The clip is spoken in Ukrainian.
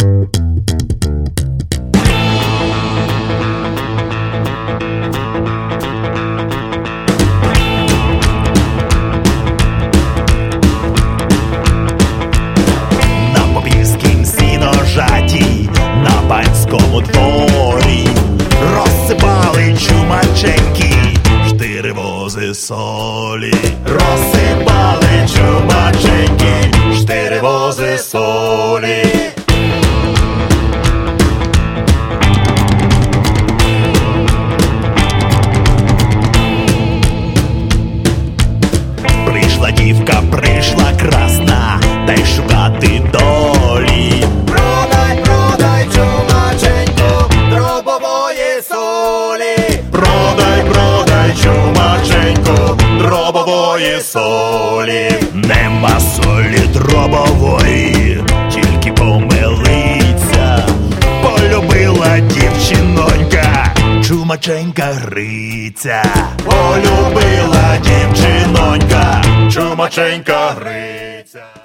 На панському дворі розсипали чумаченьки штири вози солі. Розсипали чумаченьки штири вози солі. Прийшла дівка, прийшла красна, та й шукати долі. Продай, чумаченько, дробової солі. Продай, чумаченько, дробової солі. Нема солі дробової, тільки помилиться. Полюбила дівчинонька чумаченька Гриця. Полюбила дівчинонька чумаченька Гриця.